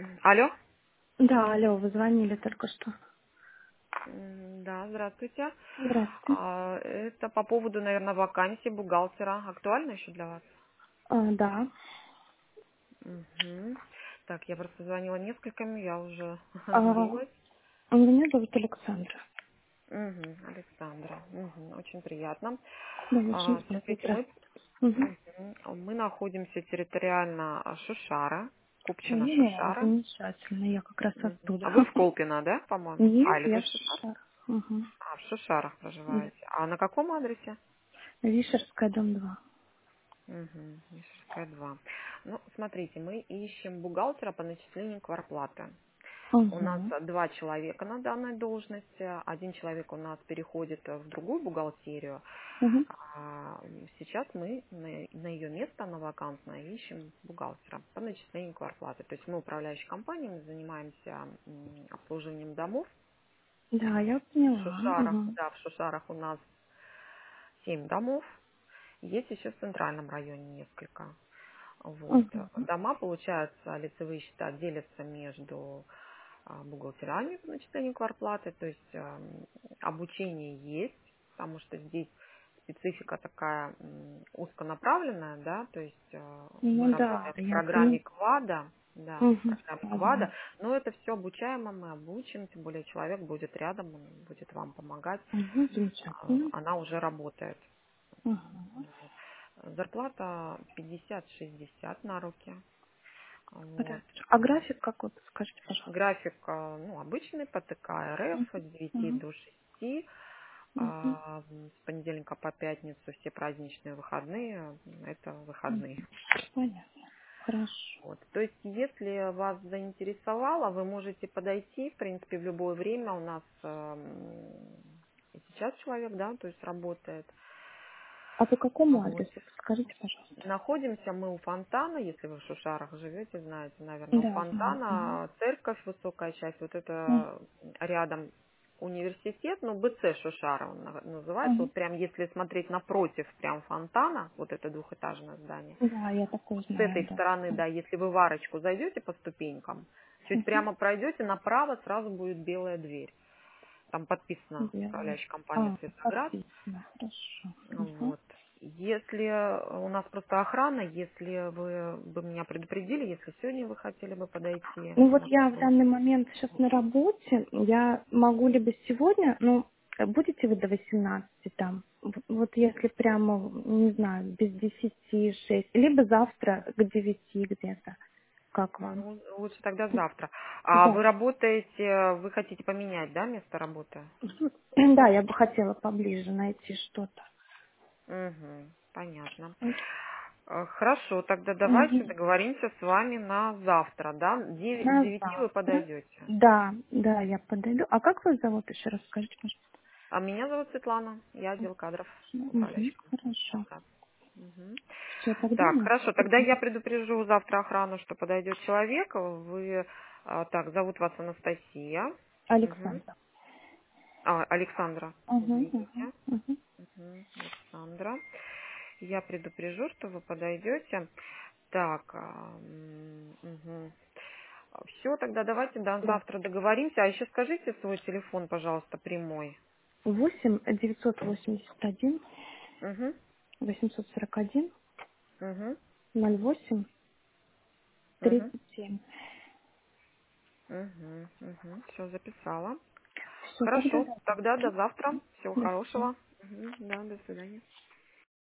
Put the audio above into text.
Алло. Да, алло, вы звонили только что. Да, здравствуйте. Здравствуйте. Это по поводу, наверное, вакансии бухгалтера. Актуально еще для вас? Да. Мгм. Так, я просто звонила нескольким, я уже А, сбилась. Меня зовут Александра. Мгм, Александра. Мгм, очень приятно. Да, очень приятно. Смотрите, мы, Здравствуйте. Угу. мы находимся территориально Шушара, Купчино О, Шушара. замечательно. Я как раз Мгм. оттуда. А вы в Колпино, да, по-моему? Нет, Или я вы в в Шушарах? Шишах. Угу. В Шушарах Да. проживаете. А на каком адресе? Вишерская, дом 2. Угу, Мишерская 2. Ну, смотрите, мы ищем бухгалтера по начислению квартплаты. У нас Угу. два человека на данной должности. Один человек у нас переходит в другую бухгалтерию. Угу. А сейчас мы на ее место, на вакантное, ищем бухгалтера по начислению квартплаты. То есть мы управляющей компанией, мы занимаемся обслуживанием домов. Да, я В поняла. Шушарах, Угу. да, в Шушарах у нас 7 домов. Есть еще в центральном районе несколько. Вот. Угу. Дома, получается, лицевые счета делятся между бухгалтерами по начислению квартплаты, то есть обучение есть, потому что здесь специфика такая узконаправленная, да, то есть мы Ну да, работаем в я программе поняла. КВАДа, да, в Угу. программе Ладно. КВАДа, но это все обучаемо, мы обучим, тем более человек будет рядом, он будет вам помогать, Угу. Замечательно. она уже работает. Угу. Вот. Зарплата 50-60 на руки. Вот. Хорошо. А график какой? Скажите, пожалуйста. График, ну, обычный по ТК РФ с 9 Угу. до 6, Угу. с понедельника по пятницу все праздничные выходные, это Мгм. выходные. Понятно. Хорошо. Вот. То есть, если вас заинтересовало, вы можете подойти, в принципе, в любое время. У нас и сейчас человек, да, то есть работает. А по какому Вот. адресу? Подскажите, пожалуйста. Находимся мы у фонтана, если вы в Шушарах живете, знаете, наверное, у Да, знаю. фонтана церковь, высокая часть, вот Мгм. это рядом университет, ну, БЦ Шушара он называется, Мгм. вот прям если смотреть напротив прям фонтана, вот это двухэтажное здание, Да, я такой с знаю, этой да. стороны, да, если вы в арочку зайдете по ступенькам, чуть Мгм. прямо пройдете, направо сразу будет белая дверь, там подписано Белая. управляющая компания Светоград. Подписано. Хорошо. Мгм. Вот. Если у нас просто охрана, если вы бы меня предупредили, если сегодня вы хотели бы подойти, Ну вот может я в быть. данный момент сейчас на работе. Я могу либо сегодня, ну, будете вы до 18 там? Вот если прямо, не знаю, без 10 6, либо завтра к 9 где-то. Как вам? Ну, лучше тогда завтра. А вы Да. работаете, вы хотите поменять, да, место работы? Да, я бы хотела поближе найти что-то. Угу, понятно. Хорошо, тогда давайте Мгм. договоримся с вами на завтра, да? К На 9 вы завтра. подойдете. Да, да, я подойду. А как вас зовут еще раз, скажите, А меня зовут Светлана, я отдел кадров, пожалуйста. Угу, управляющий компании хорошо. «Светоград». Мгм. Все, тогда Так, на хорошо, завтра. тогда я предупрежу завтра охрану, что подойдет человек. Вы, так, зовут вас Анастасия. Мгм. Александра. Александра, Угу, угу, извините. угу. Мгм, Александра. Я предупрежу, что вы подойдете. Так, все, тогда давайте до Да. завтра договоримся. А еще скажите свой телефон, пожалуйста, прямой. 8 981 Угу, 841 угу, 08 угу, 37. угу, угу. Все, записала. Все, тогда Хорошо, до тогда завтра. до завтра. Всего До свидания. хорошего. Мгм, да, до свидания.